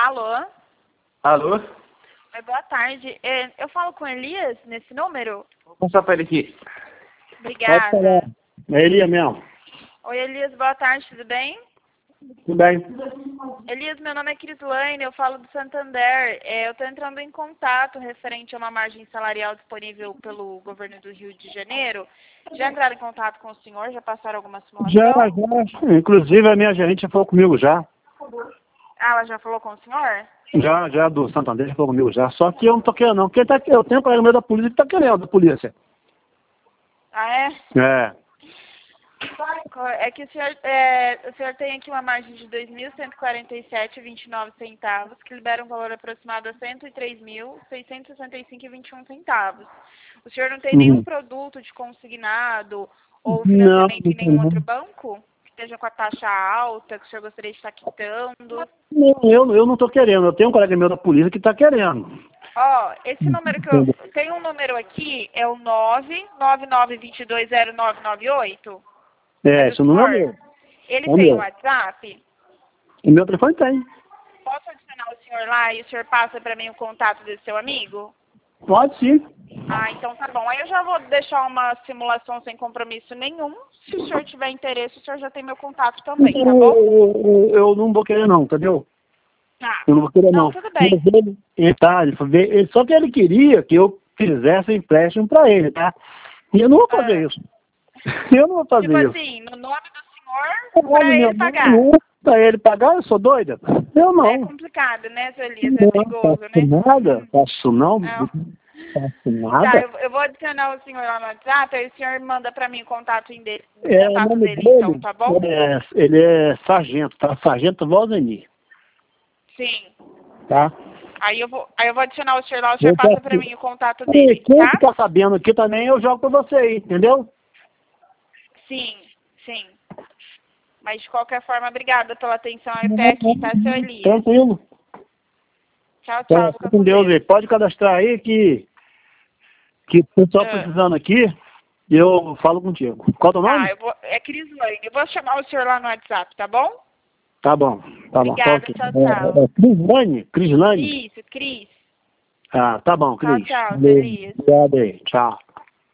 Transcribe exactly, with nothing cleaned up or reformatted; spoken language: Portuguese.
Alô? Alô? Oi, boa tarde. É, Eu falo com Elias nesse número? Vou passar para ele aqui. Pode falar. Obrigada. É Elia mesmo. Oi, Elias, boa tarde, tudo bem? Tudo bem? Elias, meu nome é Crislaine, eu falo do Santander. É, eu estou entrando em contato referente a uma margem salarial disponível pelo governo do Rio de Janeiro. Já entraram em contato com o senhor? Já passaram alguma Já, simulação? já. Inclusive a minha gerente já falou comigo já. Ah, ela já falou com o senhor? Já, já do Santander já falou comigo já. Só que eu não tô querendo não. Quem tá, eu tenho um colega meu da polícia que tá querendo da polícia. Ah, é? É. É que o senhor, é, o senhor tem aqui uma margem de dois mil cento e quarenta e sete vírgula vinte e nove centavos, que libera um valor aproximado a cento e três mil seiscentos e sessenta e cinco vírgula vinte e um centavos. O senhor não tem Uhum. nenhum produto de consignado ou Não, financiamento não em tem nenhum não. outro banco? Que esteja com a taxa alta, que o senhor gostaria de estar quitando? Não, eu, eu não tô querendo. Eu tenho um colega meu da polícia que tá querendo. Ó, esse número que eu... Tem um número aqui, é o nove nove nove dois dois zero nove nove oito. É, do isso não é senhor? meu. Ele É tem o meu. WhatsApp? O meu telefone tem. Posso adicionar o senhor lá e o senhor passa para mim o contato desse seu amigo? Pode sim. Ah, então tá bom. Aí eu já vou deixar uma simulação sem compromisso nenhum. Se o senhor tiver interesse, o senhor já tem meu contato também, tá Eu, bom? eu, eu, eu não vou querer não, entendeu? Tá. Eu não vou querer Não, não. tudo Mas bem. ele, ele, tá, ele, foi ver- ele- só que ele queria que eu fizesse empréstimo pra ele, tá? E eu não vou fazer Ah, isso. Eu não vou fazer tipo isso. assim, no nome do senhor, Olha, para meu ele pagar. nome, pra ele pagar, eu sou doida? Eu É não. complicado, né, seu Elias? É Não perigoso, faço né? nada. Faço não. Não. Faço Tá, nada. eu, eu vou adicionar o senhor lá no WhatsApp, aí o senhor manda pra mim o contato dele, o É, o contato nome dele então, dele, tá bom? é, ele é sargento, tá? Sargento Valdenir, Sim. tá? Aí eu vou, aí eu vou adicionar o senhor lá, o senhor Eu passa pra posso- mim o contato E dele, quem tá? ficar sabendo aqui também, eu jogo pra você aí, entendeu? Sim, sim. Mas de qualquer forma, obrigada pela atenção até aqui, tá, seu Elias? Tranquilo. Tchau, Tá, tchau, fica fica com com Deus aí. Deus. Pode cadastrar aí que, que o pessoal Ah, precisando aqui, eu falo contigo. Qual é o teu tá, nome? eu vou, é Crislaine, eu vou chamar o senhor lá no WhatsApp, tá bom? Tá bom, tá bom, tá Obrigada, ok. tchau, É, tchau. é, é Crislane? Crislane? Isso, Cris. Ah, tá bom, Tchau, Cris. tchau, seu Valeu. Elias. Obrigado aí, tchau.